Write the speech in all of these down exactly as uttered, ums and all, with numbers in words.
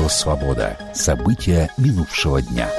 Радио «Свобода». События минувшего дня.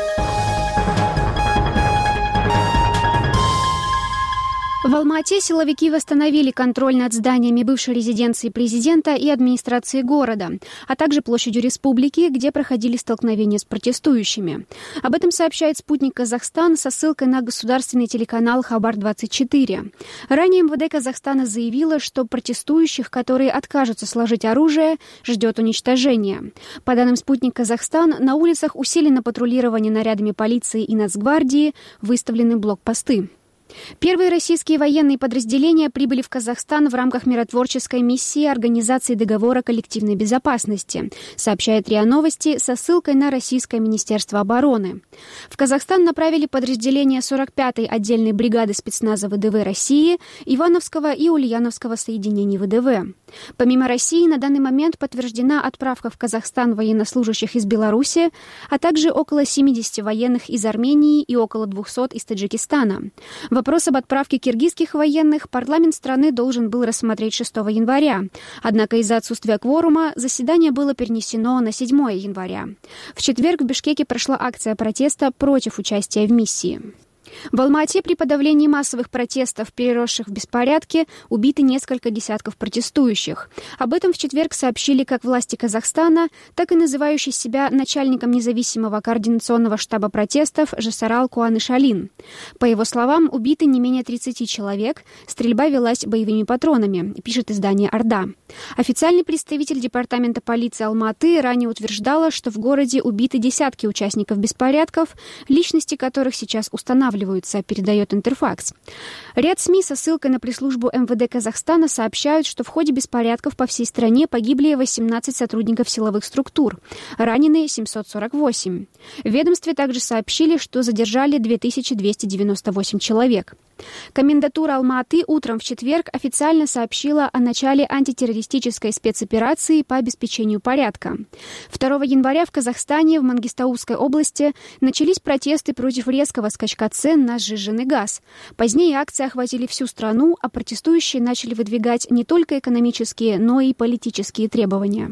В Алма-Ате силовики восстановили контроль над зданиями бывшей резиденции президента и администрации города, а также площадью Республики, где проходили столкновения с протестующими. Об этом сообщает «Спутник Казахстан» со ссылкой на государственный телеканал Хабар двадцать четыре. Ранее МВД Казахстана заявило, что протестующих, которые откажутся сложить оружие, ждет уничтожение. По данным «Спутник Казахстан», на улицах усилено патрулирование нарядами полиции и Нацгвардии, выставлены блокпосты. Первые российские военные подразделения прибыли в Казахстан в рамках миротворческой миссии Организации договора коллективной безопасности, сообщает РИА Новости со ссылкой на Российское Министерство обороны. В Казахстан направили подразделения сорок пятой отдельной бригады спецназа ВДВ России, Ивановского и Ульяновского соединений ВДВ. Помимо России, на данный момент подтверждена отправка в Казахстан военнослужащих из Беларуси, а также около семидесяти военных из Армении и около двухсот из Таджикистана. Вопрос об отправке киргизских военных парламент страны должен был рассмотреть шестого января. Однако из-за отсутствия кворума заседание было перенесено на седьмое января. В четверг в Бишкеке прошла акция протеста против участия в миссии. В Алма-Ате при подавлении массовых протестов, переросших в беспорядки, убиты несколько десятков протестующих. Об этом в четверг сообщили как власти Казахстана, так и называющий себя начальником независимого координационного штаба протестов Жасарал Куанышалин. По его словам, убиты не менее тридцати человек, стрельба велась боевыми патронами, пишет издание «Орда». Официальный представитель департамента полиции Алма-Аты ранее утверждала, что в городе убиты десятки участников беспорядков, личности которых сейчас устанавливаются, передает Интерфакс. Ряд СМИ со ссылкой на пресс-службу МВД Казахстана сообщают, что в ходе беспорядков по всей стране погибли восемнадцать сотрудников силовых структур, ранены семьсот сорок восемь. В ведомстве также сообщили, что задержали две тысячи двести девяносто восемь человек. Комендатура Алма-Аты утром в четверг официально сообщила о начале антитеррористической спецоперации по обеспечению порядка. второго января в Казахстане, в Мангистаускай области, начались протесты против резкого скачка цен на сжиженный газ. Позднее акции охватили всю страну, а протестующие начали выдвигать не только экономические, но и политические требования.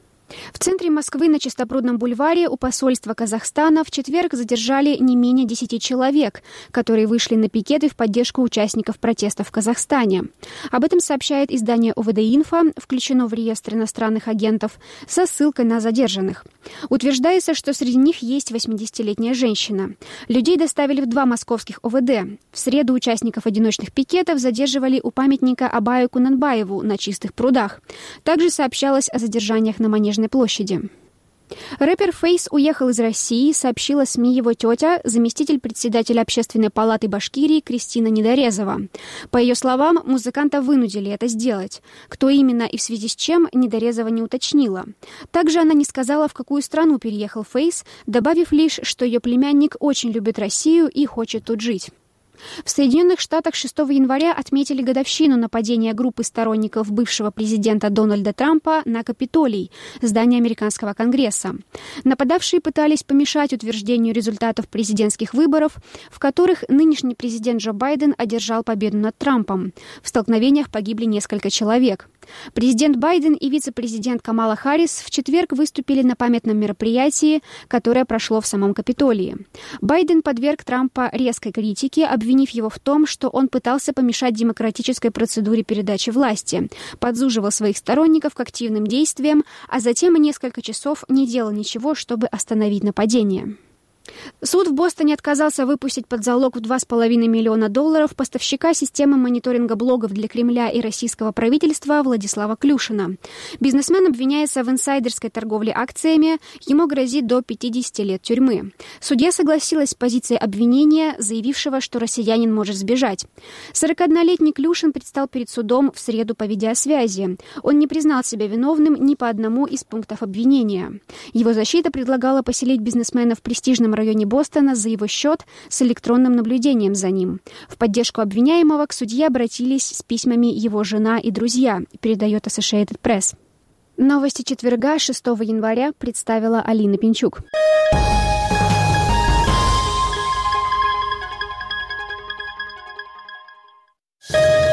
В центре Москвы на Чистопрудном бульваре у посольства Казахстана в четверг задержали не менее десяти человек, которые вышли на пикеты в поддержку участников протестов в Казахстане. Об этом сообщает издание ОВД-Инфо, включено в реестр иностранных агентов, со ссылкой на задержанных. Утверждается, что среди них есть восьмидесятилетняя женщина. Людей доставили в два московских ОВД. В среду участников одиночных пикетов задерживали у памятника Абаю Кунанбаеву на Чистых прудах. Также сообщалось о задержаниях на Манежной площади. Рэпер Фейс уехал из России, сообщила СМИ его тетя, заместитель председателя Общественной палаты Башкирии Кристина Недорезова. По ее словам, музыканта вынудили это сделать. Кто именно и в связи с чем, Недорезова не уточнила. Также она не сказала, в какую страну переехал Фейс, добавив лишь, что ее племянник очень любит Россию и хочет тут жить. В Соединенных Штатах шестого января отметили годовщину нападения группы сторонников бывшего президента Дональда Трампа на Капитолий, здание американского Конгресса. Нападавшие пытались помешать утверждению результатов президентских выборов, в которых нынешний президент Джо Байден одержал победу над Трампом. В столкновениях погибли несколько человек. Президент Байден и вице-президент Камала Харрис в четверг выступили на памятном мероприятии, которое прошло в самом Капитолии. Байден подверг Трампа резкой критике, обвинив его в том, что он пытался помешать демократической процедуре передачи власти, подзуживал своих сторонников к активным действиям, а затем несколько часов не делал ничего, чтобы остановить нападение. Суд в Бостоне отказался выпустить под залог в два с половиной миллиона долларов поставщика системы мониторинга блогов для Кремля и российского правительства Владислава Клюшина. Бизнесмен обвиняется в инсайдерской торговле акциями, ему грозит до пятидесяти лет тюрьмы. Судья согласилась с позицией обвинения, заявившего, что россиянин может сбежать. сорокаоднолетний Клюшин предстал перед судом в среду по видеосвязи. Он не признал себя виновным ни по одному из пунктов обвинения. Его защита предлагала поселить бизнесмена в престижном районе Бостона за его счет с электронным наблюдением за ним. В поддержку обвиняемого к судье обратились с письмами его жена и друзья, передает Associated Press. Новости четверга, шестого января, представила Алина Пинчук.